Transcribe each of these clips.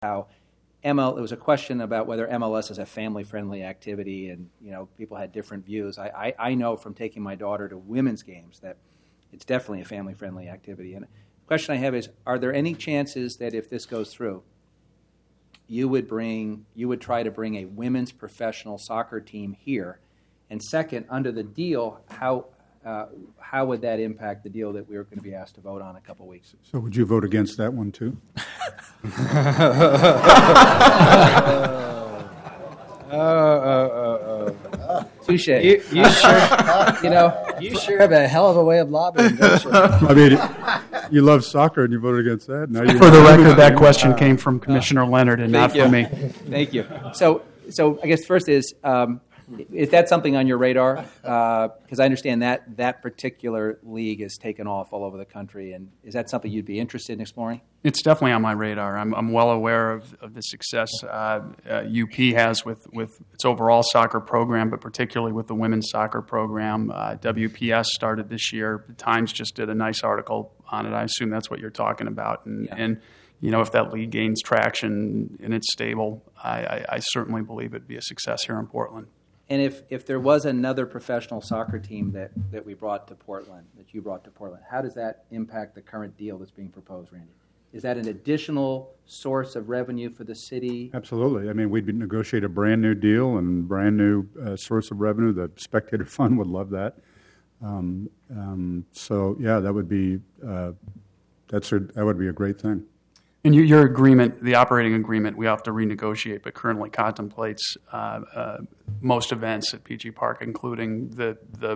how it was a question about whether MLS is a family-friendly activity, and people had different views. I know from taking my daughter to women's games that it's definitely a family-friendly activity. And the question I have is, are there any chances that if this goes through, you would try to bring a women's professional soccer team here? And second, under the deal, how would that impact the deal that we were going to be asked to vote on in a couple weeks? So would you vote against that one too? Touche. You sure have a hell of a way of lobbying, don't you? I mean, you love soccer and you voted against that. Now For the record, that question came from Commissioner Leonard and not from me. Thank you. So I guess first is that something on your radar? Because I understand that particular league is taken off all over the country, and is that something you'd be interested in exploring? It's definitely on my radar. I'm well aware of the success UP has with its overall soccer program, but particularly with the women's soccer program. WPS started this year. The Times just did a nice article on it. I assume that's what you're talking about. And if that league gains traction and it's stable, I certainly believe it'd be a success here in Portland. And if there was another professional soccer team that we brought to Portland, that you brought to Portland, how does that impact the current deal that's being proposed, Randy? Is that an additional source of revenue for the city? Absolutely. I mean, we'd negotiate a brand new deal and brand new source of revenue. The Spectator Fund would love that. So yeah, that would be that would be a great thing. And your agreement, the operating agreement, we have to renegotiate, but currently contemplates most events at PG Park, including the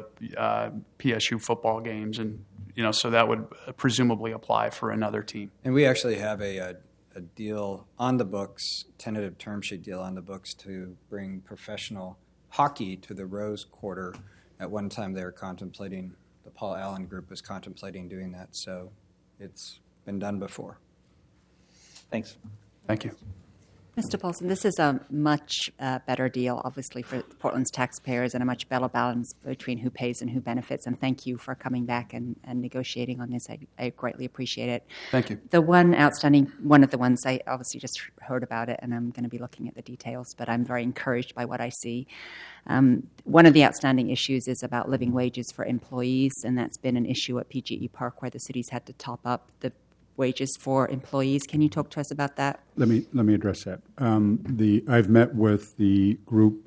PSU football games, and so that would presumably apply for another team. And we actually have a deal on the books, tentative term sheet deal on the books to bring professional hockey to the Rose Quarter. At one time, they were contemplating. The Paul Allen Group was contemplating doing that, so it's been done before. Thanks. Thank you. Mr. Paulson, this is a much better deal, obviously, for Portland's taxpayers, and a much better balance between who pays and who benefits. And thank you for coming back and negotiating on this. I greatly appreciate it. Thank you. The one of the ones I obviously just heard about it, and I'm going to be looking at the details, but I'm very encouraged by what I see. One of the outstanding issues is about living wages for employees, and that's been an issue at PGE Park where the city's had to top up the wages for employees. Can you talk to us about that? Let me address that. I've met with the group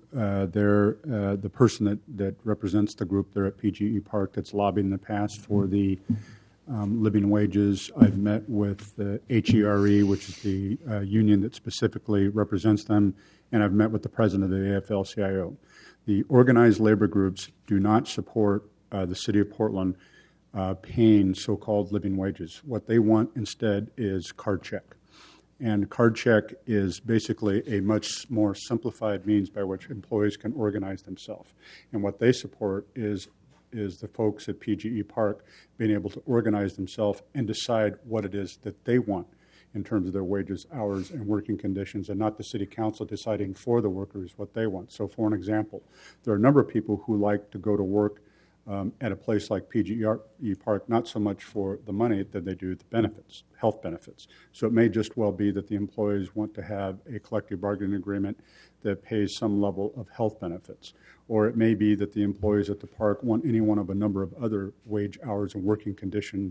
the person that represents the group there at PGE Park that's lobbied in the past for the living wages. I've met with the HERE, which is the union that specifically represents them, and I've met with the president of the AFL-CIO. The organized labor groups do not support the city of Portland paying so-called living wages. What they want instead is card check. And card check is basically a much more simplified means by which employees can organize themselves. And what they support is the folks at PGE Park being able to organize themselves and decide what it is that they want in terms of their wages, hours, and working conditions, and not the city council deciding for the workers what they want. So for an example, there are a number of people who like to go to work at a place like PGE Park, not so much for the money that they do the benefits, health benefits. So it may just well be that the employees want to have a collective bargaining agreement that pays some level of health benefits. Or it may be that the employees at the park want any one of a number of other wage, hours, and working condition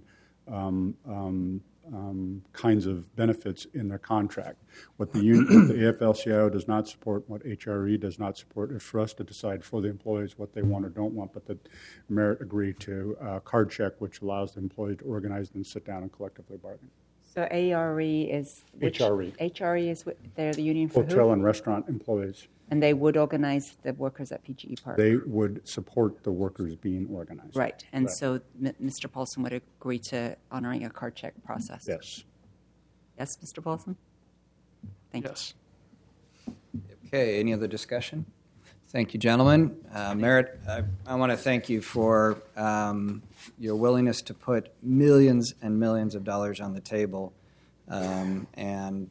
kinds of benefits in their contract. What the AFL-CIO does not support, what HRE does not support, is for us to decide for the employees what they want or don't want, but that Merit agree to card check, which allows the employees to organize and sit down and collectively bargain. So ARE is... HRE. HRE is, they're the union for Hotel who? and restaurant employees. And they would organize the workers at PGE Park? They would support the workers being organized. Right. And so Mr. Paulson would agree to honoring a card check process? Yes. Yes, Mr. Paulson? Thank Yes. Okay, any other discussion? Thank you, gentlemen. Merit, I want to thank you for your willingness to put millions and millions of dollars on the table and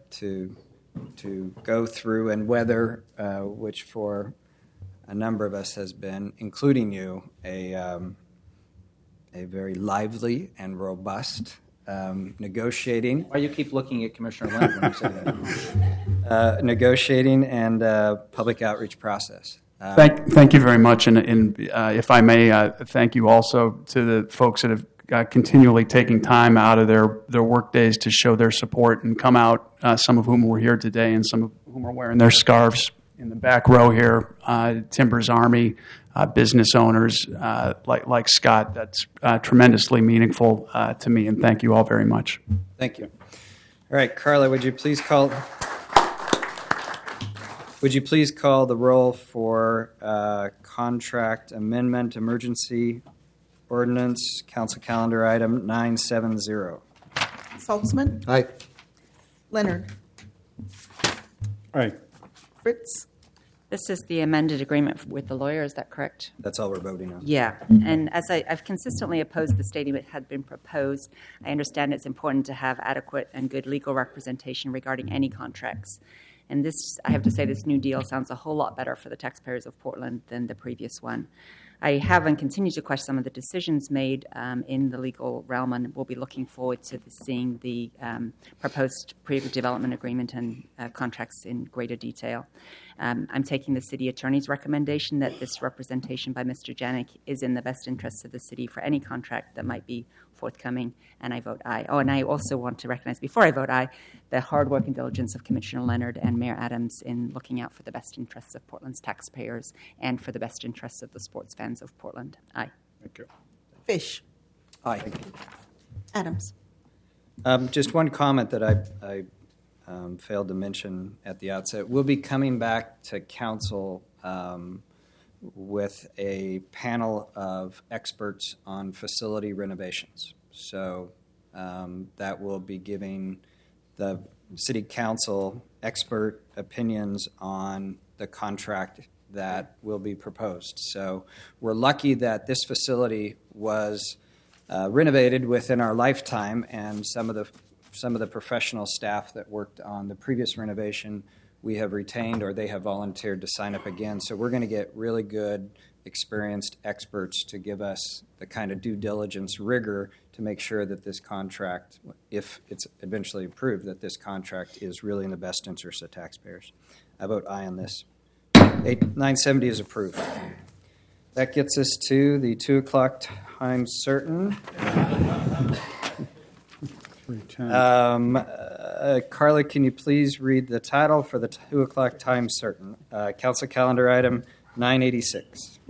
to go through and weather, which for a number of us has been, including you, a very lively and robust negotiating. Why you keep looking at Commissioner Leonard when you say that? Negotiating and public outreach process. Thank you very much, and if I may, thank you also to the folks that have continually taking time out of their work days to show their support and come out, some of whom were here today and some of whom are wearing their scarves in the back row here, Timbers Army, business owners like Scott. That's tremendously meaningful to me, and thank you all very much. Thank you. All right, Carla, would you please call the roll for contract amendment emergency ordinance, council calendar item 970? Saltzman? Aye. Leonard? Aye. Fritz? This is the amended agreement with the lawyer, is that correct? That's all we're voting on. Yeah, and as I've consistently opposed the stating that had been proposed, I understand it's important to have adequate and good legal representation regarding any contracts. And this, I have to say, this new deal sounds a whole lot better for the taxpayers of Portland than the previous one. I have and continue to question some of the decisions made in the legal realm, and we'll be looking forward to seeing the proposed pre-development agreement and contracts in greater detail. I'm taking the city attorney's recommendation that this representation by Mr. Janik is in the best interest of the city for any contract that might be forthcoming, and I vote aye. Oh, and I also want to recognize, before I vote aye, the hard work and diligence of Commissioner Leonard and Mayor Adams in looking out for the best interests of Portland's taxpayers and for the best interests of the sports fans of Portland. Aye. Thank you. Fish? Aye. Adams? Just one comment that I failed to mention at the outset. We'll be coming back to council with a panel of experts on facility renovations. So that will be giving the city council expert opinions on the contract that will be proposed. So we're lucky that this facility was renovated within our lifetime, and some of the professional staff that worked on the previous renovation we have retained, or they have volunteered to sign up again. So we're going to get really good, experienced experts to give us the kind of due diligence rigor to make sure that this contract, if it's eventually approved, that this contract is really in the best interest of taxpayers. I vote aye on this. 970 is approved. That gets us to the 2 o'clock time certain. 310. Carla, can you please read the title for the 2 o'clock time certain? Council calendar item 986.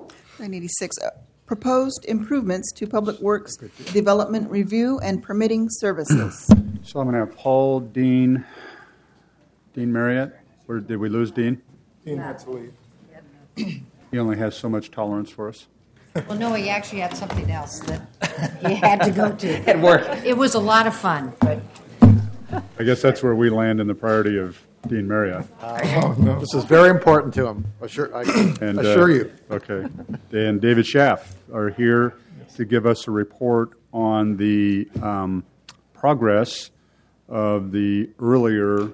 986. Proposed improvements to Public Works Development Review and Permitting Services. So I'm going to have Paul, Dean Marriott. Where did we lose Dean? Dean had to leave. He only has so much tolerance for us. Well, no, he actually had something else that he had to go to. At work. It was a lot of fun, but I guess that's where we land in the priority of Dean Marriott. Oh, no. This is very important to him. I assure you. Okay. And David Schaff are here to give us a report on the progress of the earlier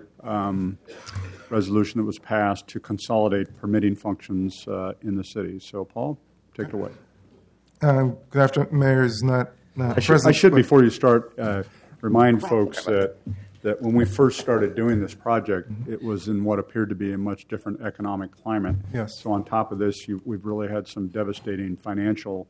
resolution that was passed to consolidate permitting functions in the city. So, Paul, take it away. Good afternoon. Mayor is not present. I should, but- before you start, remind folks that when we first started doing this project, it was in what appeared to be a much different economic climate. Yes. So on top of this, we've really had some devastating financial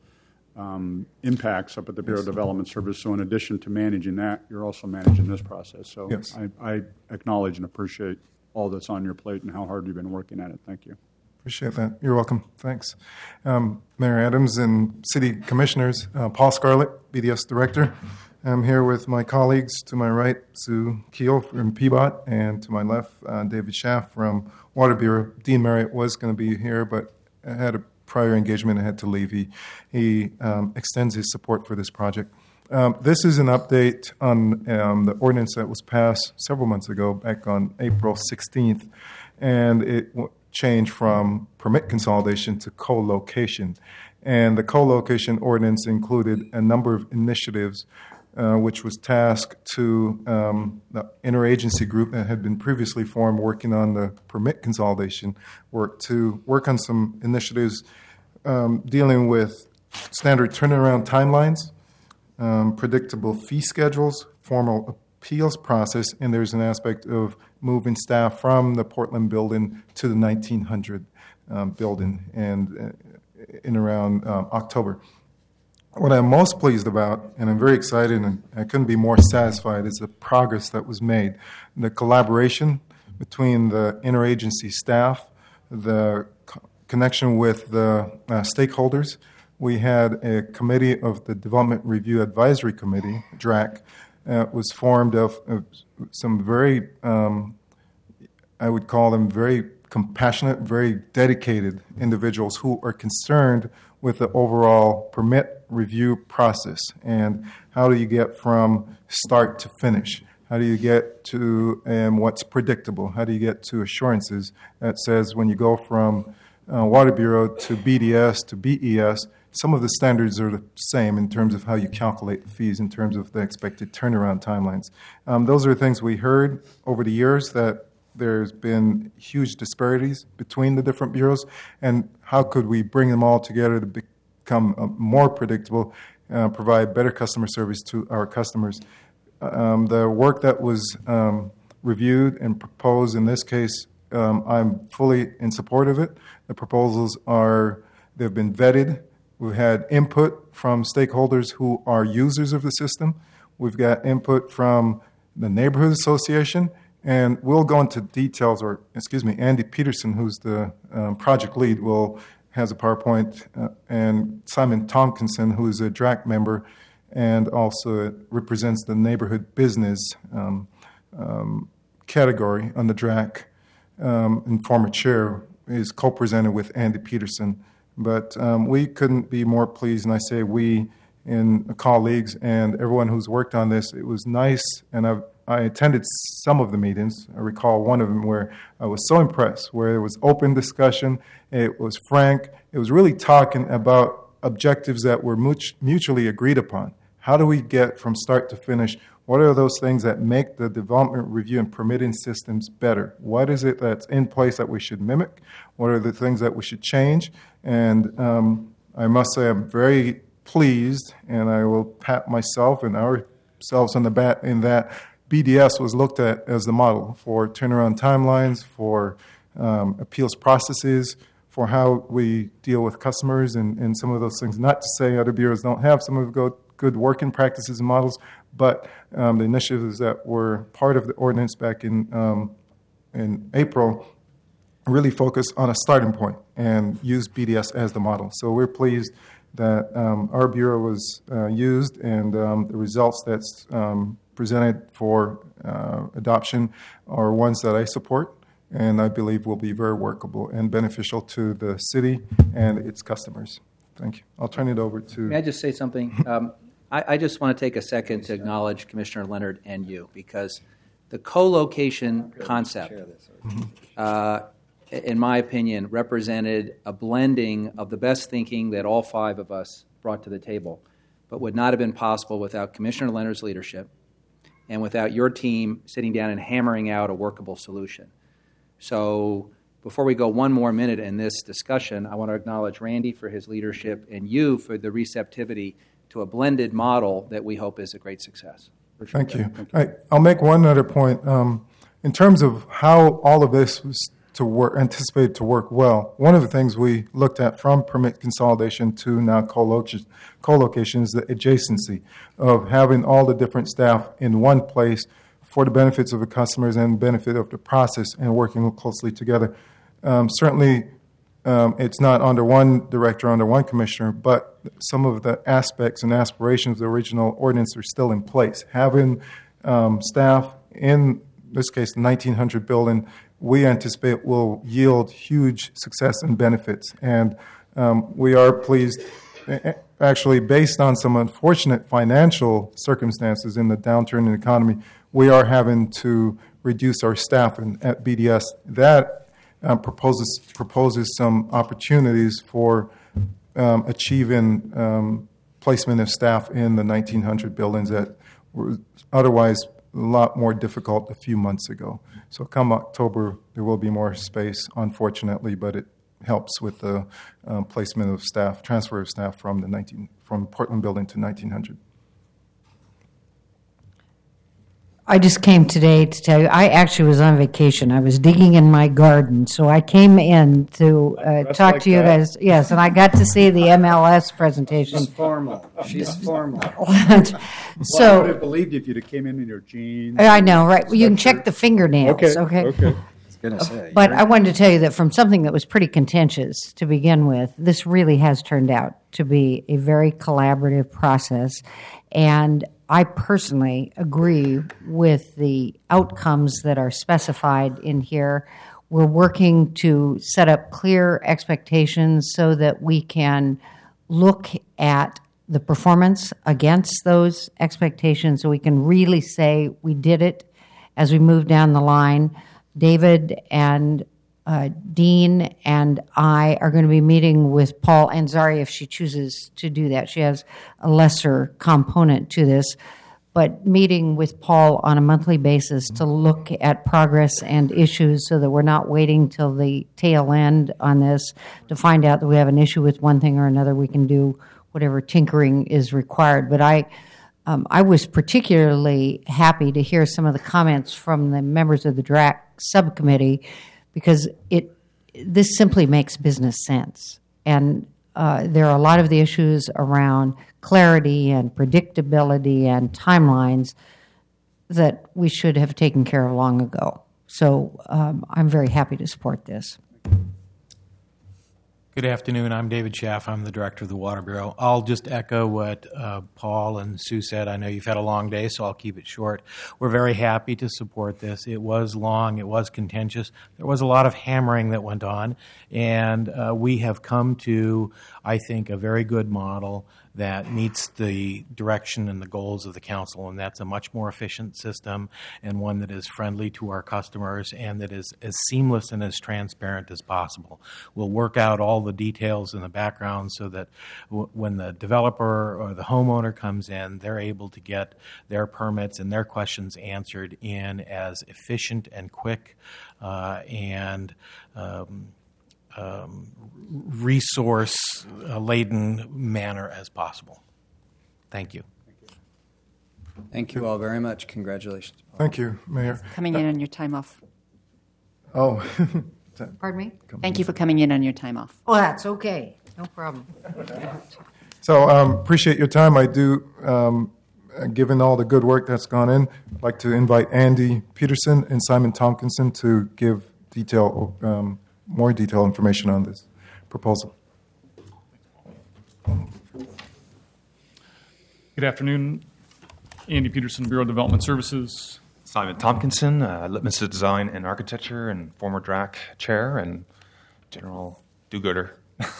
impacts up at the Bureau of Development Service. So in addition to managing that, you're also managing this process. So Yes. I acknowledge and appreciate all that's on your plate and how hard you've been working at it. Thank you. Appreciate that. You're welcome. Thanks. Mayor Adams and City Commissioners, Paul Scarlett, BDS Director. I'm here with my colleagues. To my right, Sue Keel from PBOT, and to my left, David Schaff from Water Bureau. Dean Marriott was going to be here, but had a prior engagement and had to leave. He extends his support for this project. This is an update on the ordinance that was passed several months ago, back on April 16th, and it changed from permit consolidation to co-location. And the co-location ordinance included a number of initiatives which was tasked to the interagency group that had been previously formed working on the permit consolidation work to work on some initiatives dealing with standard turnaround timelines, predictable fee schedules, formal appeals process, and there's an aspect of moving staff from the Portland building to the 1900 building and in around October. What I'm most pleased about, and I'm very excited and I couldn't be more satisfied, is the progress that was made. The collaboration between the interagency staff, the connection with the stakeholders. We had a committee of the Development Review Advisory Committee, DRAC, was formed of some very, I would call them very compassionate, very dedicated individuals who are concerned with the overall permit review process and how do you get from start to finish. How do you get to what's predictable? How do you get to assurances that says when you go from Water Bureau to BDS to BES, some of the standards are the same in terms of how you calculate the fees, in terms of the expected turnaround timelines. Those are things we heard over the years, that there's been huge disparities between the different bureaus, and how could we bring them all together to become more predictable, provide better customer service to our customers. The work that was reviewed and proposed in this case, I'm fully in support of it. The proposals they've been vetted. We've had input from stakeholders who are users of the system. We've got input from the Neighborhood Association, and we'll go into details, Andy Peterson, who's the project lead, has a PowerPoint, and Simon Tompkinson, who's a DRAC member, and also represents the neighborhood business category on the DRAC, and former chair, is co-presented with Andy Peterson. But we couldn't be more pleased, and I say we, in colleagues and everyone who's worked on this. It was nice, and I attended some of the meetings. I recall one of them where I was so impressed, where there was open discussion, it was frank, it was really talking about objectives that were mutually agreed upon. How do we get from start to finish? What are those things that make the development review and permitting systems better? What is it that's in place that we should mimic? What are the things that we should change? And I must say I'm very pleased, and I will pat myself and ourselves on the back in that BDS was looked at as the model for turnaround timelines, for appeals processes, for how we deal with customers and some of those things. Not to say other bureaus don't have some of the good working practices and models, but the initiatives that were part of the ordinance back in April really focus on a starting point and use BDS as the model. So we're pleased that our bureau was used, and the results that's presented for adoption are ones that I support and I believe will be very workable and beneficial to the city and its customers. Thank you. I'll turn it over to... May I just say something? I just want to take a second to acknowledge Commissioner Leonard and you, because the co-location concept, in my opinion, represented a blending of the best thinking that all five of us brought to the table, but would not have been possible without Commissioner Leonard's leadership and without your team sitting down and hammering out a workable solution. So before we go one more minute in this discussion, I want to acknowledge Randy for his leadership and you for the receptivity to a blended model that we hope is a great success. Thank you. I'll make one other point. In terms of how all of this was anticipated to work well, one of the things we looked at from permit consolidation to now co-location is the adjacency of having all the different staff in one place for the benefits of the customers and benefit of the process and working closely together. Certainly, it's not under one director, under one commissioner, but some of the aspects and aspirations of the original ordinance are still in place. Having staff in this case, the 1900 building, we anticipate will yield huge success and benefits. And we are pleased, actually, based on some unfortunate financial circumstances in the downturn in the economy, we are having to reduce our staff at BDS. That proposes some opportunities for achieving placement of staff in the 1900 buildings that were otherwise a lot more difficult a few months ago. So come October, there will be more space, unfortunately, but it helps with the placement of staff, transfer of staff from Portland building to 1900. I just came today to tell you, I actually was on vacation. I was digging in my garden, so I came in to talk to you guys. Yes, and I got to see the MLS presentation. She's formal. She's formal. So I would have believed you if you'd have came in your jeans. I know, right? Well, you can check the fingernails, okay? Okay. Gonna say, But I wanted to tell you that from something that was pretty contentious to begin with, this really has turned out to be a very collaborative process. And I personally agree with the outcomes that are specified in here. We're working to set up clear expectations so that we can look at the performance against those expectations so we can really say we did it as we move down the line. David and Dean and I are going to be meeting with Paul Anzari if she chooses to do that. She has a lesser component to this, but meeting with Paul on a monthly basis to look at progress and issues so that we're not waiting till the tail end on this to find out that we have an issue with one thing or another. We can do whatever tinkering is required. But I was particularly happy to hear some of the comments from the members of the DRAC subcommittee because this simply makes business sense. And there are a lot of the issues around clarity and predictability and timelines that we should have taken care of long ago. So I'm very happy to support this. Good afternoon. I'm David Schaff. I'm the director of the Water Bureau. I'll just echo what Paul and Sue said. I know you've had a long day, so I'll keep it short. We're very happy to support this. It was long. It was contentious. There was a lot of hammering that went on, and we have come to, I think, a very good model that meets the direction and the goals of the council, and that's a much more efficient system and one that is friendly to our customers and that is as seamless and as transparent as possible. We'll work out all the details in the background so that when the developer or the homeowner comes in, they're able to get their permits and their questions answered in as efficient and quick and resource-laden manner as possible. Thank you. Thank you all very much. Congratulations. Thank you, Mayor. Coming in on your time off. Oh, Pardon me? Thank you for coming in on your time off. Oh, that's okay. No problem. so appreciate your time. I do, given all the good work that's gone in, I'd like to invite Andy Peterson and Simon Tompkinson to give more detailed information on this proposal. Good afternoon. Andy Peterson, Bureau of Development Services. Simon Tompkinson, Litmus Design and Architecture and former DRAC chair and general do-gooder.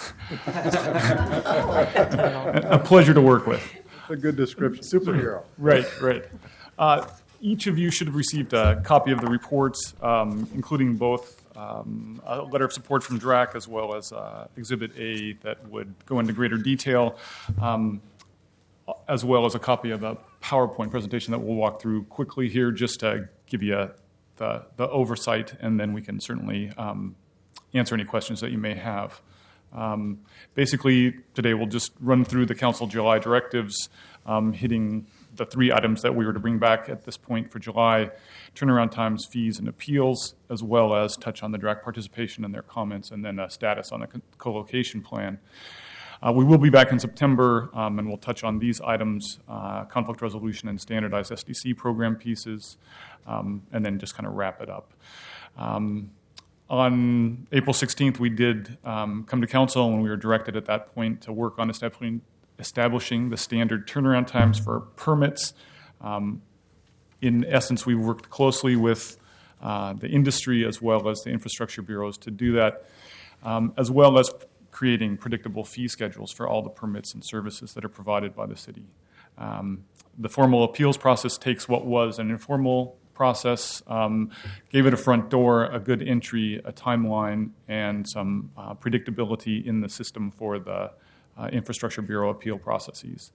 A pleasure to work with. A good description. Superhero. Right. Each of you should have received a copy of the reports, including both a letter of support from DRAC as well as Exhibit A that would go into greater detail, as well as a copy of the PowerPoint presentation that we'll walk through quickly here just to give you the oversight, and then we can certainly answer any questions that you may have. Basically, today we'll just run through the Council July directives, hitting the three items that we were to bring back at this point for July: turnaround times, fees, and appeals, as well as touch on the DRAC participation and their comments, and then a status on the co-location plan. We will be back in September, and we'll touch on these items, conflict resolution and standardized SDC program pieces, and then just kind of wrap it up. On April 16th, we did come to council, and we were directed at that point to work on establishing the standard turnaround times for permits. In essence, we worked closely with the industry as well as the infrastructure bureaus to do that, as well as creating predictable fee schedules for all the permits and services that are provided by the city. The formal appeals process takes what was an informal process, gave it a front door, a good entry, a timeline, and some predictability in the system for the infrastructure bureau appeal processes.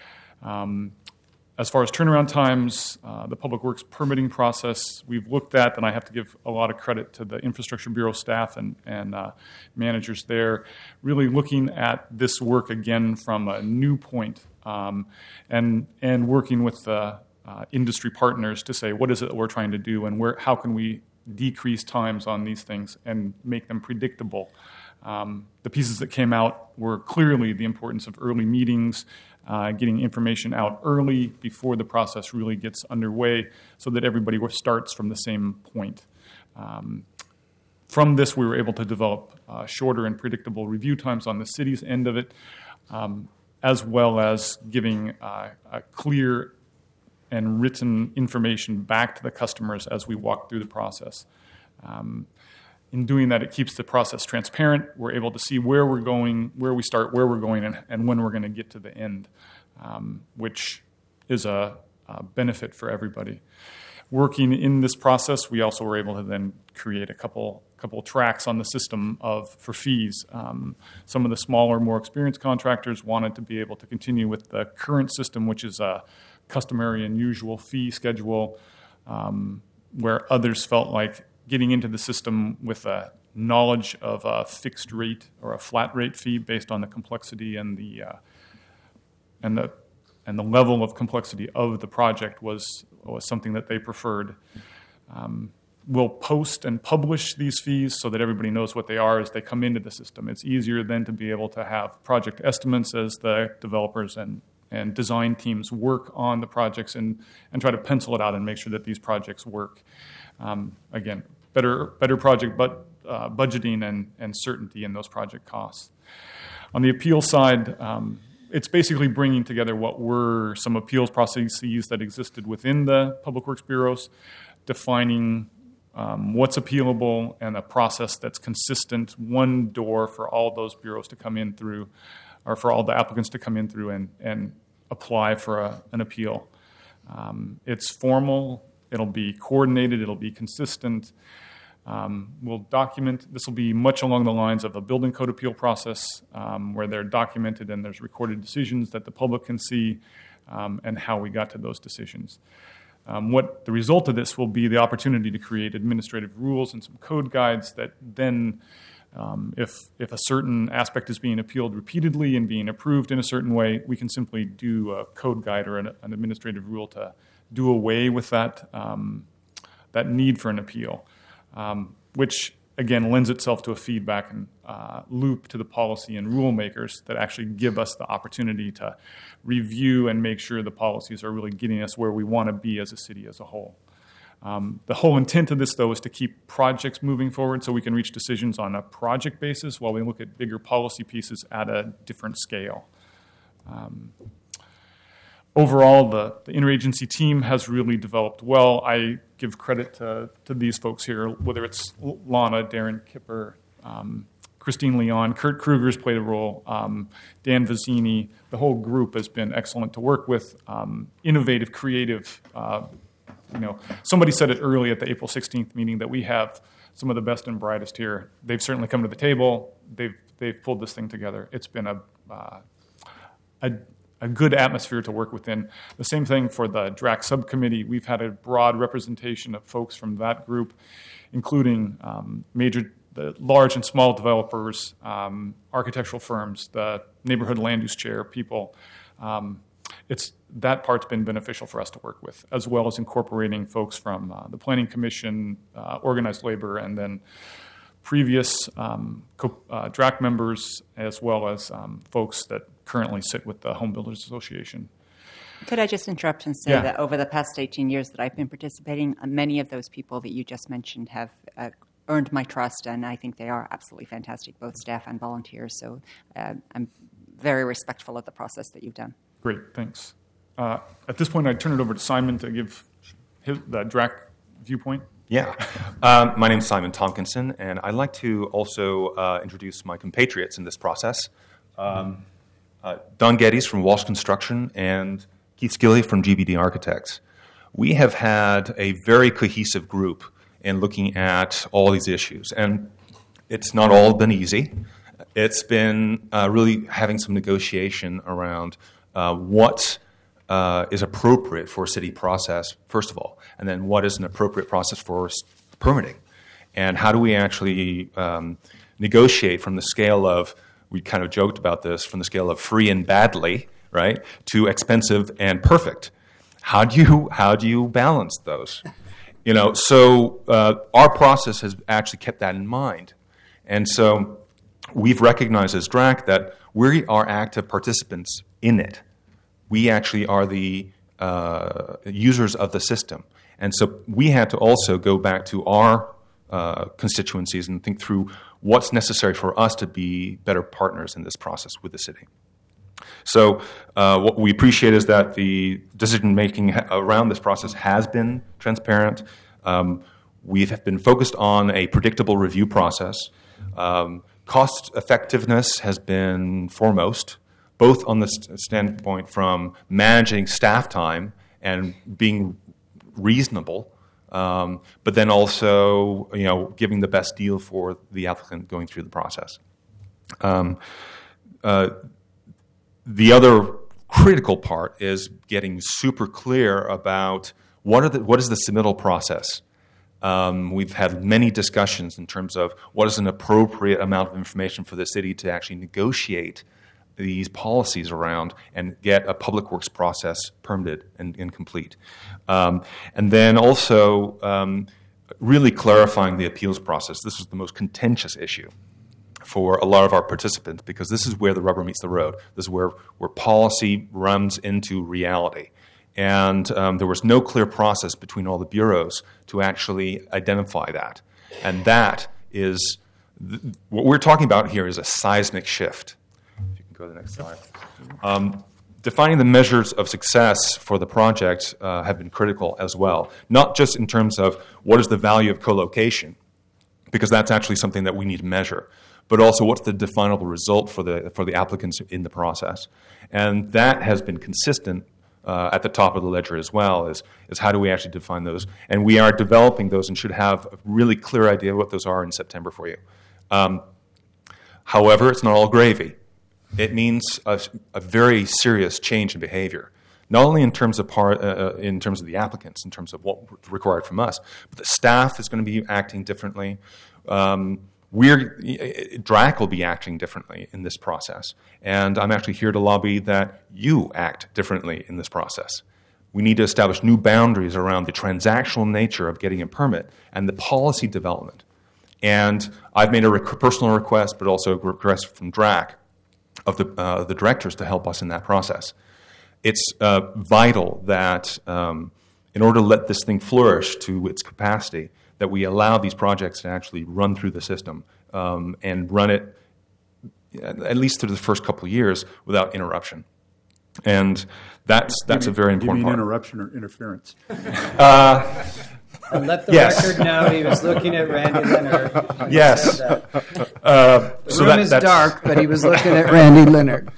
As far as turnaround times, the Public Works permitting process we've looked at, and I have to give a lot of credit to the Infrastructure Bureau staff and managers there, really looking at this work again from a new point, and working with the industry partners to say, what is it that we're trying to do, and how can we decrease times on these things and make them predictable. The pieces that came out were clearly the importance of early meetings, getting information out early before the process really gets underway so that everybody starts from the same point. From this, we were able to develop shorter and predictable review times on the city's end of it, as well as giving a clear and written information back to the customers as we walk through the process. In doing that, it keeps the process transparent. We're able to see where we're going, where we start, where we're going, and when we're going to get to the end, which is a benefit for everybody. Working in this process, we also were able to then create a couple tracks on the system for fees. Some of the smaller, more experienced contractors wanted to be able to continue with the current system, which is a customary and usual fee schedule, where others felt like getting into the system with a knowledge of a fixed rate or a flat rate fee based on the complexity and the level of complexity of the project was something that they preferred. We'll post and publish these fees so that everybody knows what they are as they come into the system. It's easier then to be able to have project estimates as the developers and design teams work on the projects and try to pencil it out and make sure that these projects work. Again, better project budgeting and certainty in those project costs. On the appeal side, it's basically bringing together what were some appeals processes that existed within the Public Works bureaus, defining what's appealable and a process that's consistent, one door for all those bureaus to come in through, or for all the applicants to come in through and apply for an appeal. It's formal, it'll be coordinated, it'll be consistent. We'll document, this will be much along the lines of a building code appeal process where they're documented and there's recorded decisions that the public can see and how we got to those decisions. What the result of this will be the opportunity to create administrative rules and some code guides that then if a certain aspect is being appealed repeatedly and being approved in a certain way, we can simply do a code guide or an administrative rule to do away with that need for an appeal, which again lends itself to a feedback and loop to the policy and rule makers that actually give us the opportunity to review and make sure the policies are really getting us where we want to be as a city as a whole. The whole intent of this, though, is to keep projects moving forward so we can reach decisions on a project basis while we look at bigger policy pieces at a different scale. Overall, the interagency team has really developed well. I give credit to these folks here, whether it's Lana, Darren Kipper, Christine Leon, Kurt Kruger's played a role, Dan Vizzini. The whole group has been excellent to work with, innovative, creative. Somebody said it early at the April 16th meeting that we have some of the best and brightest here. They've certainly come to the table. They've pulled this thing together. It's been a good atmosphere to work within. The same thing for the DRAC subcommittee. We've had a broad representation of folks from that group, including the large and small developers, architectural firms, the neighborhood land use chair people. That part's been beneficial for us to work with, as well as incorporating folks from the Planning Commission, organized labor, and then previous DRAC members, as well as folks that currently sit with the Home Builders Association. Could I just interrupt and say that over the past 18 years that I've been participating, many of those people that you just mentioned have earned my trust, and I think they are absolutely fantastic, both staff and volunteers. So I'm very respectful of the process that you've done. Great, thanks. At this point, I'd turn it over to Simon to give the DRAC viewpoint. Yeah. My name is Simon Tompkinson, and I'd like to also introduce my compatriots in this process. Don Geddes from Walsh Construction and Keith Skilly from GBD Architects. We have had a very cohesive group in looking at all these issues, and it's not all been easy. It's been really having some negotiation around what is appropriate for a city process, first of all, and then what is an appropriate process for permitting, and how do we actually negotiate from the scale of, we kind of joked about this, from the scale of free and badly, right, to expensive and perfect. How do you balance those? So our process has actually kept that in mind. And so we've recognized as DRAC that we are active participants in it. We actually are the users of the system. And so we had to also go back to our constituencies and think through what's necessary for us to be better partners in this process with the city. So what we appreciate is that the decision-making around this process has been transparent. We've been focused on a predictable review process. Cost effectiveness has been foremost, both on the standpoint from managing staff time and being reasonable, but then also giving the best deal for the applicant going through the process. The other critical part is getting super clear about what is the submittal process. We've had many discussions in terms of what is an appropriate amount of information for the city to actually negotiate these policies around and get a public works process permitted and complete. And then also really clarifying the appeals process. This was the most contentious issue for a lot of our participants because this is where the rubber meets the road. This is where policy runs into reality. And there was no clear process between all the bureaus to actually identify that. And that is, what we're talking about here is a seismic shift. If you can go to the next slide. Defining the measures of success for the project have been critical as well, not just in terms of what is the value of co-location, because that's actually something that we need to measure, but also what's the definable result for the applicants in the process. And that has been consistent at the top of the ledger as well, is how do we actually define those. And we are developing those and should have a really clear idea of what those are in September for you. However, it's not all gravy. It means a very serious change in behavior, not only in terms of the applicants, in terms of what's required from us, but the staff is going to be acting differently. DRAC will be acting differently in this process. And I'm actually here to lobby that you act differently in this process. We need to establish new boundaries around the transactional nature of getting a permit and the policy development. And I've made a personal request, but also a request from DRAC of the directors to help us in that process. It's vital that in order to let this thing flourish to its capacity, that we allow these projects to actually run through the system and run it at least through the first couple of years without interruption. And that's a very important part. You mean interruption or interference? And let the Yes. record know he was looking at Randy Leonard. Yes. The room is dark, but he was looking at Randy Leonard.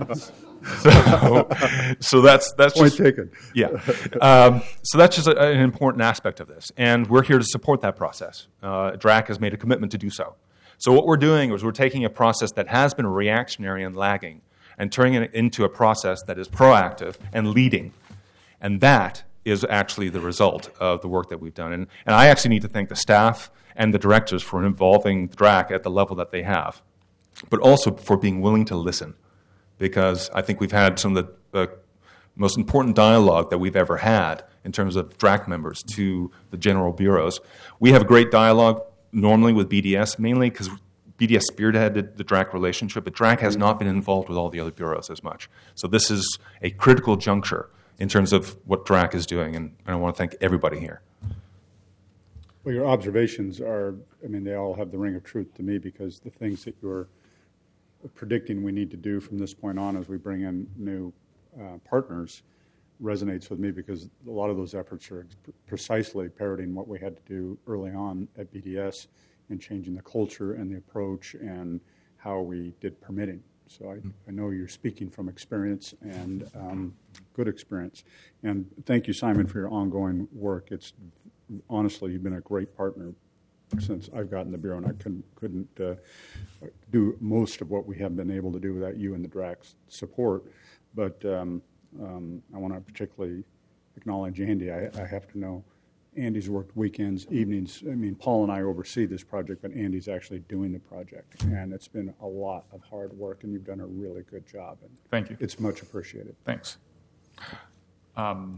So that's Point just, taken. yeah. So that's just an important aspect of this, and we're here to support that process. DRAC has made a commitment to do so. So what we're doing is we're taking a process that has been reactionary and lagging and turning it into a process that is proactive and leading, and that is actually the result of the work that we've done. And I actually need to thank the staff and the directors for involving DRAC at the level that they have, but also for being willing to listen, because I think we've had some of the most important dialogue that we've ever had in terms of DRAC members to the general bureaus. We have great dialogue normally with BDS, mainly because BDS spearheaded the DRAC relationship, but DRAC has not been involved with all the other bureaus as much. So this is a critical juncture in terms of what DRAC is doing, and I want to thank everybody here. Well, your observations are, they all have the ring of truth to me, because the things that you're predicting we need to do from this point on as we bring in new partners resonates with me, because a lot of those efforts are precisely parroting what we had to do early on at BDS in changing the culture and the approach and how we did permitting. So I know you're speaking from experience and good experience. And thank you, Simon, for your ongoing work. It's honestly, you've been a great partner since I've gotten the Bureau, and I couldn't do most of what we have been able to do without you and the DRAC's support. But I want to particularly acknowledge Andy. I have to know Andy's worked weekends, evenings. Paul and I oversee this project, but Andy's actually doing the project. And it's been a lot of hard work, and you've done a really good job. And Thank you. it's much appreciated. Thanks.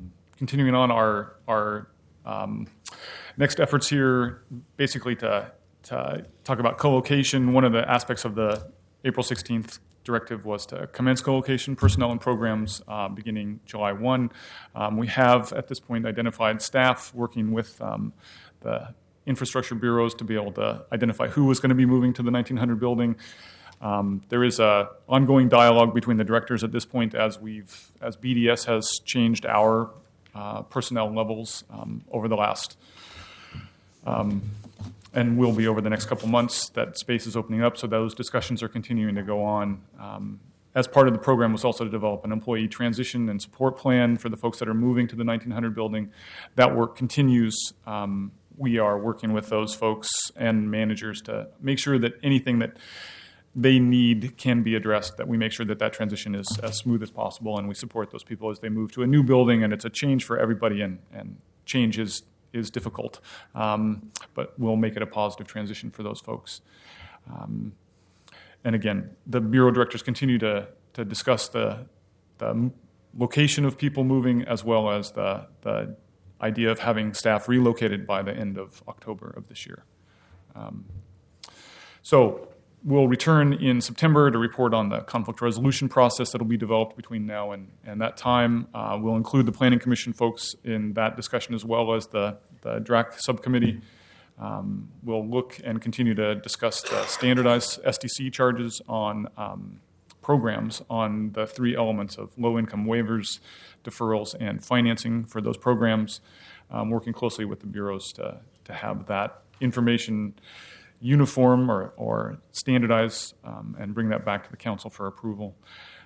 continuing on our next efforts here, basically to talk about co-location. One of the aspects of the April 16th directive was to commence co-location personnel and programs beginning July 1. We have, at this point, identified staff working with the infrastructure bureaus to be able to identify who was going to be moving to the 1900 building. There is an ongoing dialogue between the directors at this point as BDS has changed our personnel levels over the last and will be over the next couple months. That space is opening up, so those discussions are continuing to go on. As part of the program was also to develop an employee transition and support plan for the folks that are moving to the 1900 building. That work continues. We are working with those folks and managers to make sure that anything that they need can be addressed, that we make sure that that transition is as smooth as possible, and we support those people as they move to a new building. And it's a change for everybody, and change is difficult, but we'll make it a positive transition for those folks. And again, the Bureau directors continue to discuss the location of people moving, as well as the idea of having staff relocated by the end of October of this year. So we'll return in September to report on the conflict resolution process that will be developed between now and that time. We'll include the Planning Commission folks in that discussion, as well as the DRAC subcommittee. We'll look and continue to discuss the standardized SDC charges on programs on the three elements of low-income waivers, deferrals, and financing for those programs, working closely with the bureaus to have that information uniform or standardized, and bring that back to the council for approval.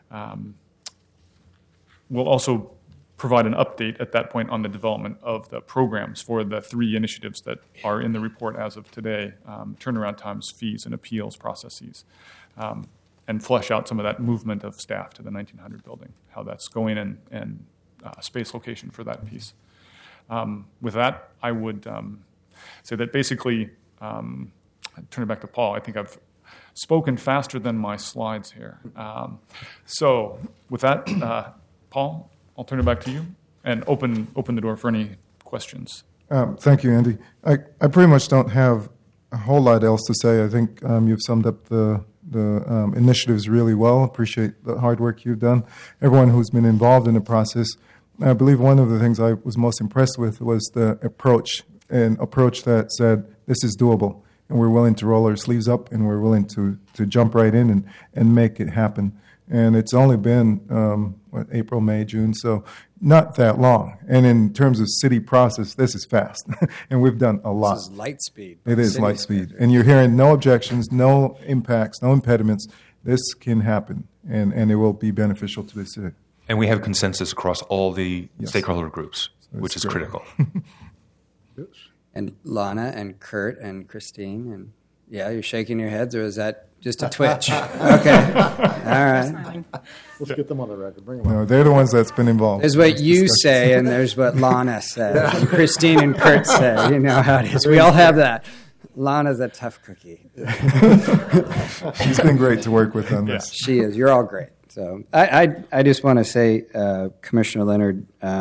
We'll also provide an update at that point on the development of the programs for the three initiatives that are in the report as of today: turnaround times, fees, and appeals processes, and flesh out some of that movement of staff to the 1900 building, how that's going, and space location for that piece. With that, I would say that basically, turn it back to Paul. I think I've spoken faster than my slides here. So with that, Paul, I'll turn it back to you and open the door for any questions. Thank you, Andy. I pretty much don't have a whole lot else to say. I think you've summed up the initiatives really well. Appreciate the hard work you've done. Everyone who's been involved in the process. I believe one of the things I was most impressed with was the approach that said this is doable, and we're willing to roll our sleeves up, and we're willing to jump right in and make it happen. And it's only been, April, May, June, so not that long. And in terms of city process, this is fast. And we've done a lot. This is light speed. It is light speed. And you're hearing no objections, no impacts, no impediments. This can happen, and it will be beneficial to the city. And we have consensus across all the stakeholder groups, which is critical. And Lana and Kurt and Christine, and you're shaking your heads, or is that just a twitch? Okay. All right. Let's get them on the record. Bring them on. No, they're the ones that's been involved. There's what you say, and there's what Lana says. And Christine and Kurt say. You know how it is. We all have that. Lana's a tough cookie. She's been great to work with on this. She is. You're all great. So I just want to say, Commissioner Leonard,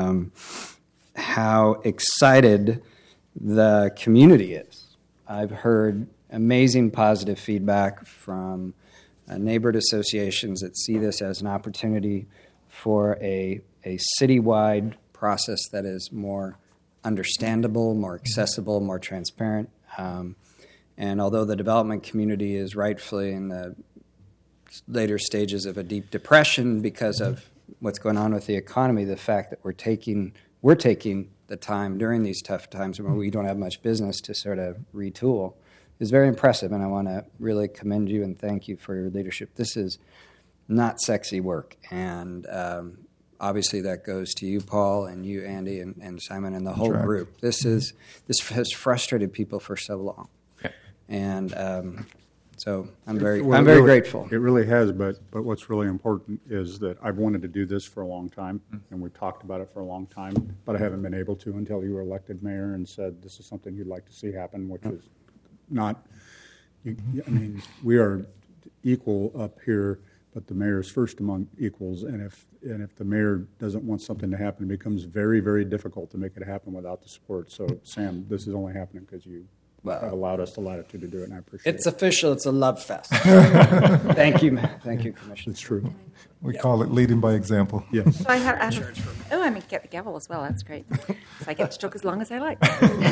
how excited the community is. I've heard amazing positive feedback from neighborhood associations that see this as an opportunity for a citywide process that is more understandable, more accessible, more transparent. And although the development community is rightfully in the later stages of a deep depression because of what's going on with the economy, the fact that we're taking the time during these tough times when we don't have much business to sort of retool is very impressive, and I want to really commend you and thank you for your leadership. This is not sexy work, and obviously that goes to you, Paul, and you, Andy, and Simon, and the whole group. This has frustrated people for so long, and so I'm very grateful. It really has, but what's really important is that I've wanted to do this for a long time, and we've talked about it for a long time, but I haven't been able to until you were elected mayor and said this is something you'd like to see happen, which is not. I mean, we are equal up here, but the mayor is first among equals. And if the mayor doesn't want something to happen, it becomes very, very difficult to make it happen without the support. So, Sam, this is only happening because you have allowed us the latitude to do it, and I appreciate it. It's official. It's a love fest. Thank you, Commissioner. It's true. We call it leading by example. Yes. So I may get the gavel as well. That's great. So I get to talk as long as I like.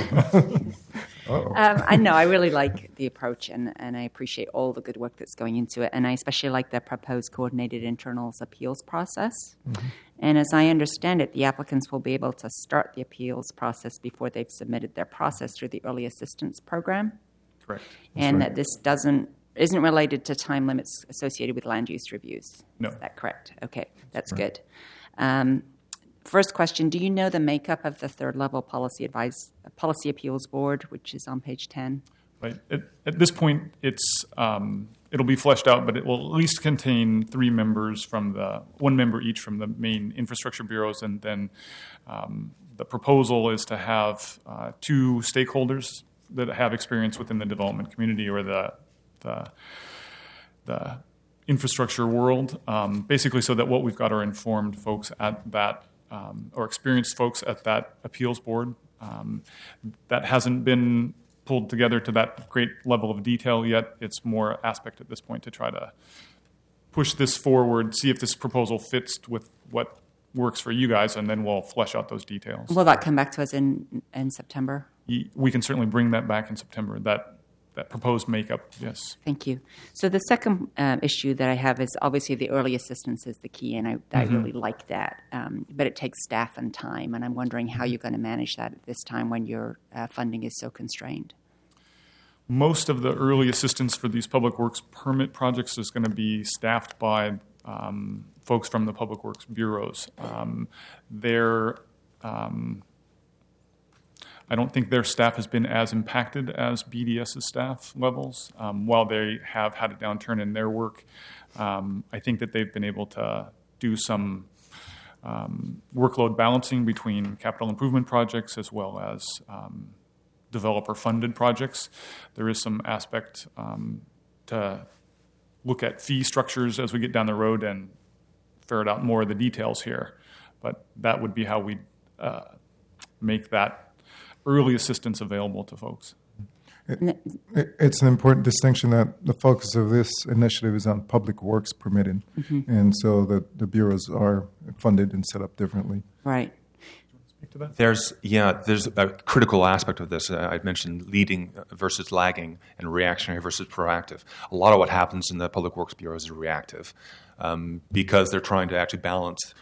I know. I really like the approach, and I appreciate all the good work that's going into it. And I especially like the proposed coordinated internals appeals process. Mm-hmm. And as I understand it, the applicants will be able to start the appeals process before they've submitted their process through the early assistance program. Correct. And that this isn't related to time limits associated with land use reviews. No. Is that correct? Okay, that's good. First question, do you know the makeup of the third level policy appeals board, which is on page 10? Right. At this point, it'll be fleshed out, but it will at least contain 3 members one member each from the main infrastructure bureaus, and then the proposal is to have 2 stakeholders that have experience within the development community or the infrastructure world, basically so that what we've got are informed folks at that or experienced folks at that appeals board. That hasn't been pulled together to that great level of detail yet. It's more aspect at this point to try to push this forward, see if this proposal fits with what works for you guys, and then we'll flesh out those details. Will that come back to us in September? We can certainly bring that back in September, that proposed makeup, yes. Thank you. So the second issue that I have is obviously the early assistance is the key, and I really like that. But it takes staff and time, and I'm wondering how you're going to manage that at this time when your funding is so constrained. Most of the early assistance for these public works permit projects is going to be staffed by folks from the public works bureaus. I don't think their staff has been as impacted as BDS's staff levels. While they have had a downturn in their work, I think that they've been able to do some workload balancing between capital improvement projects as well as developer-funded projects. There is some aspect to look at fee structures as we get down the road and ferret out more of the details here. But that would be how we make that early assistance available to folks. It's an important distinction that the focus of this initiative is on public works permitting, and so the bureaus are funded and set up differently. Right. There's a critical aspect of this. I'd mentioned leading versus lagging and reactionary versus proactive. A lot of what happens in the public works bureaus is reactive because they're trying to actually balance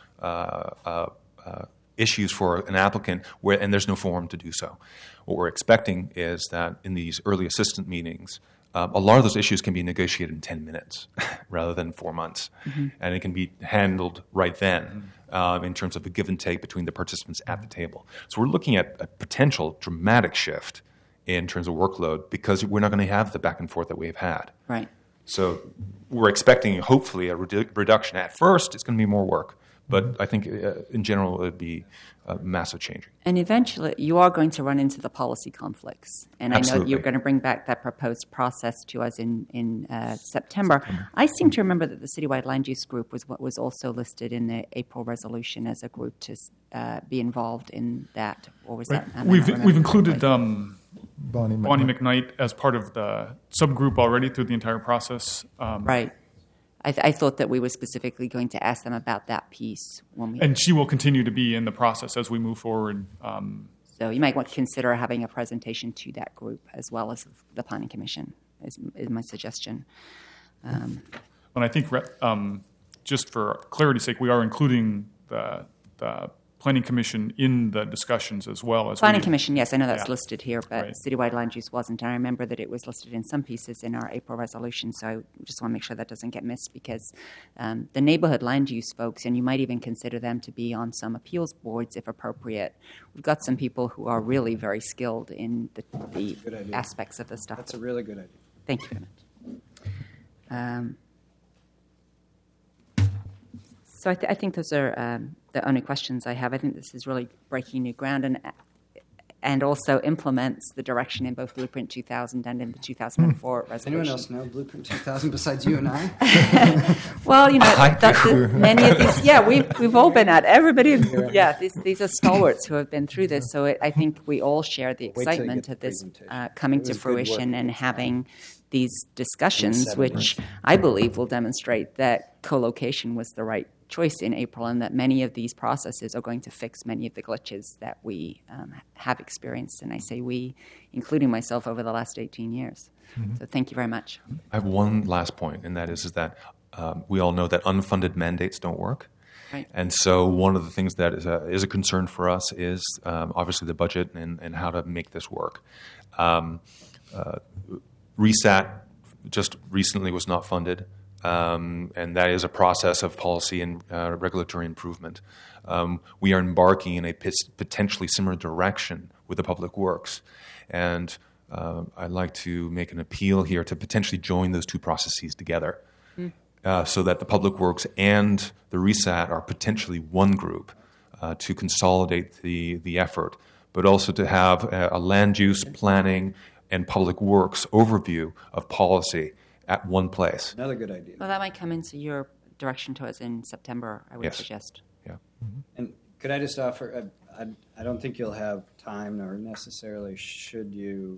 issues for an applicant, and there's no forum to do so. What we're expecting is that in these early assistant meetings, a lot of those issues can be negotiated in 10 minutes rather than 4 months. And it can be handled right then in terms of a give and take between the participants at the table. So we're looking at a potential dramatic shift in terms of workload because we're not going to have the back and forth that we've had. Right. So we're expecting, hopefully, a reduction. At first, it's going to be more work. But I think in general it would be massive changing. And eventually you are going to run into the policy conflicts. And Absolutely. I know you're going to bring back that proposed process to us in September. I seem to remember that the Citywide Land Use Group was what was also listed in the April resolution as a group to be involved in that. Or was that? We've included Bonnie McKnight as part of the subgroup already through the entire process. Right. I thought that we were specifically going to ask them about that piece when we. And she will continue to be in the process as we move forward. So you might want to consider having a presentation to that group as well as the Planning Commission. Is my suggestion. And I think just for clarity's sake, we are including the Planning Commission in the discussions as well as Planning Commission. Yes, I know that's listed here, but right. Citywide Land Use wasn't. And I remember that it was listed in some pieces in our April resolution. So I just want to make sure that doesn't get missed because the neighborhood land use folks, and you might even consider them to be on some appeals boards if appropriate. We've got some people who are really very skilled in the aspects of this stuff. That's a really good idea. Thank you very much. So I think those are the only questions I have. I think this is really breaking new ground. And and also implements the direction in both Blueprint 2000 and in the 2004 resolution. Anyone else know Blueprint 2000 besides you and I? Well, many of these, we've all been at everybody. These are stalwarts who have been through this. So I think we all share the excitement of this coming to fruition and having these discussions, which I believe will demonstrate that co-location was the right choice in April, and that many of these processes are going to fix many of the glitches that we have experienced. And I say we, including myself, over the last 18 years. Mm-hmm. So thank you very much. I have one last point, and that is that we all know that unfunded mandates don't work. Right. And so one of the things that is a concern for us is obviously the budget and how to make this work. RESAT just recently was not funded. And that is a process of policy and regulatory improvement. We are embarking in a potentially similar direction with the Public Works. And I'd like to make an appeal here to potentially join those two processes together so that the Public Works and the RESAT are potentially one group to consolidate the effort, but also to have a land use planning and Public Works overview of policy at one place. Another good idea. Well, that might come into your direction to us in September, I would suggest. Yeah. Mm-hmm. And could I just offer, I don't think you'll have time, or necessarily should you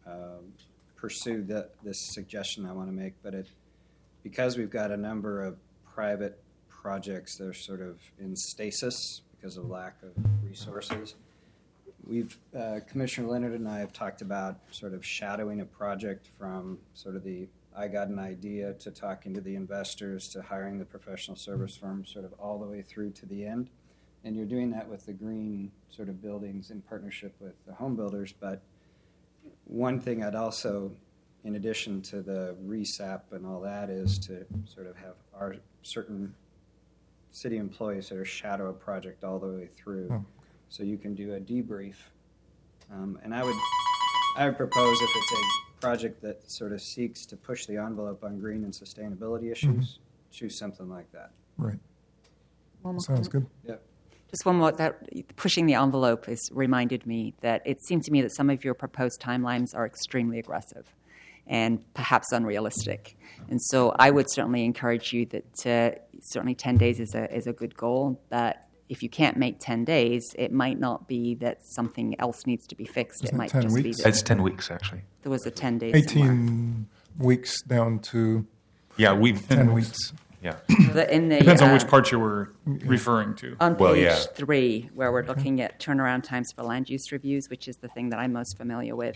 pursue this suggestion I want to make, but because we've got a number of private projects that are sort of in stasis because of lack of resources, Commissioner Leonard and I have talked about sort of shadowing a project from sort of I got an idea to talking to the investors to hiring the professional service firm, sort of all the way through to the end. And you're doing that with the green sort of buildings in partnership with the home builders. But one thing I'd also, in addition to the RESAP and all that, is to sort of have our certain city employees that are shadow a project all the way through. So you can do a debrief. And I would propose, if it's a project that sort of seeks to push the envelope on green and sustainability issues, choose something like that. Right. Sounds comment? Good. Yeah. Just one more. That pushing the envelope has reminded me that it seems to me that some of your proposed timelines are extremely aggressive and perhaps unrealistic. And so I would certainly encourage you that certainly 10 days is a good goal, but if you can't make 10 days, it might not be that something else needs to be fixed. Isn't it might 10 just weeks? be that It's 10 weeks, actually. there was a 10 days 18 weeks down to 10 weeks. Yeah. Depends on which part you were referring to. On page 3, where we're looking at turnaround times for land use reviews, which is the thing that I'm most familiar with,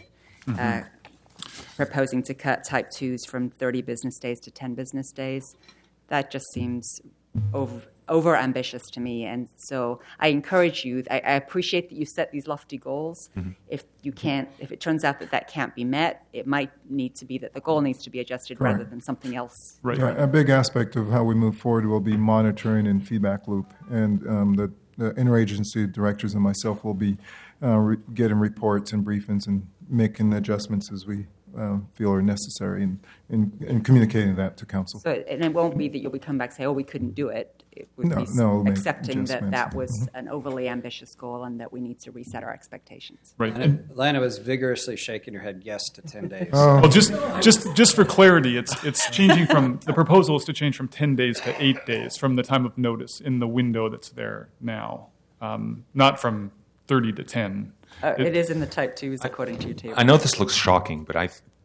proposing to cut type 2s from 30 business days to 10 business days. That just seems over ambitious to me, and so I encourage you. I appreciate that you set these lofty goals. If it turns out that can't be met, it might need to be that the goal needs to be adjusted rather than something else. Right. A big aspect of how we move forward will be monitoring and feedback loop, and the interagency directors and myself will be getting reports and briefings and making adjustments as we feel are necessary, and communicating that to council. So, and it won't be that you'll come back and say, "Oh, we couldn't do it." It would be we'll accepting that was an overly ambitious goal and that we need to reset our expectations. Right. Lana was vigorously shaking her head yes to 10 days. Well, just for clarity, it's changing from the proposal is to change from 10 days to 8 days from the time of notice in the window that's there now, not from 30 to 10. It is in the type 2s according to your table. I know this looks shocking, but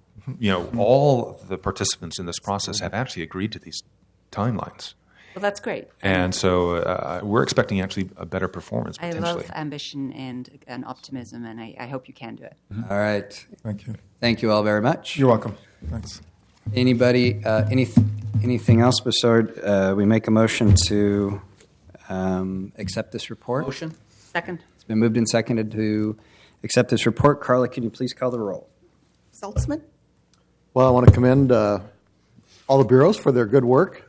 all the participants in this process have actually agreed to these timelines. Well, that's great. And so we're expecting actually a better performance potentially. I love ambition and optimism, and I hope you can do it. All right. Thank you. Thank you all very much. You're welcome. Thanks. Anybody, anything else besides we make a motion to accept this report? Motion? Second. It's been moved and seconded to accept this report. Carla, can you please call the roll? Saltzman? Well, I want to commend all the bureaus for their good work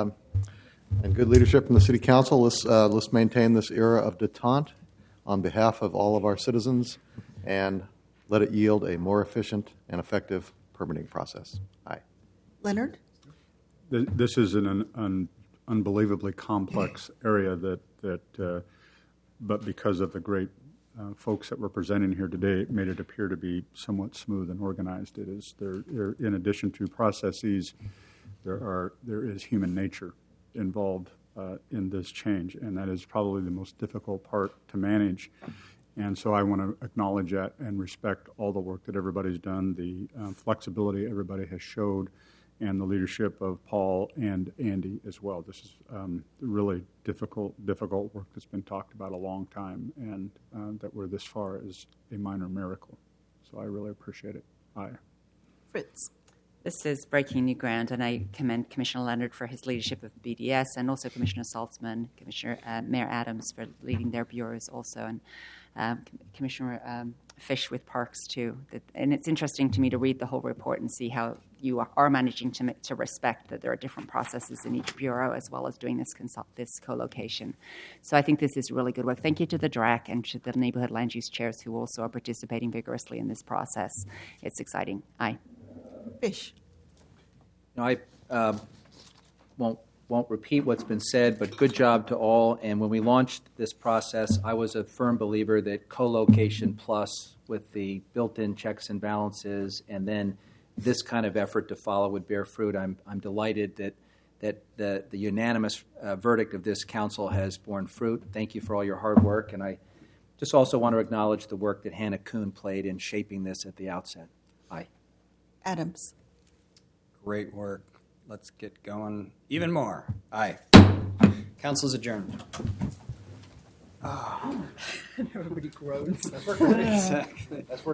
and good leadership from the City Council. Let's maintain this era of detente on behalf of all of our citizens and let it yield a more efficient and effective permitting process. Aye. Leonard? This is an unbelievably complex area but because of the great folks that were presenting here today made it appear to be somewhat smooth and organized. It is there. In addition to processes, there is human nature involved in this change, and that is probably the most difficult part to manage. And so I want to acknowledge that and respect all the work that everybody's done, the flexibility everybody has showed, and the leadership of Paul and Andy as well. This is really difficult work that's been talked about a long time, and that we're this far is a minor miracle. So I really appreciate it. Aye. Fritz. This is breaking new ground, and I commend Commissioner Leonard for his leadership of BDS, and also Commissioner Saltzman, Mayor Adams for leading their bureaus also, and Commissioner Fish with Parks too. And it's interesting to me to read the whole report and see how you are managing to respect that there are different processes in each bureau, as well as doing this co-location. So I think this is really good work. Thank you to the DRAC and to the neighborhood land use chairs who also are participating vigorously in this process. It's exciting. Aye. Fish. I won't repeat what's been said, but good job to all. And when we launched this process, I was a firm believer that co-location plus, with the built-in checks and balances, and then this kind of effort to follow would bear fruit. I'm delighted that the unanimous verdict of this council has borne fruit. Thank you for all your hard work, and I just also want to acknowledge the work that Hannah Kuhn played in shaping this at the outset. Aye. Adams. Great work. Let's get going even more. Aye. Council's adjourned. Everybody groans. Exactly.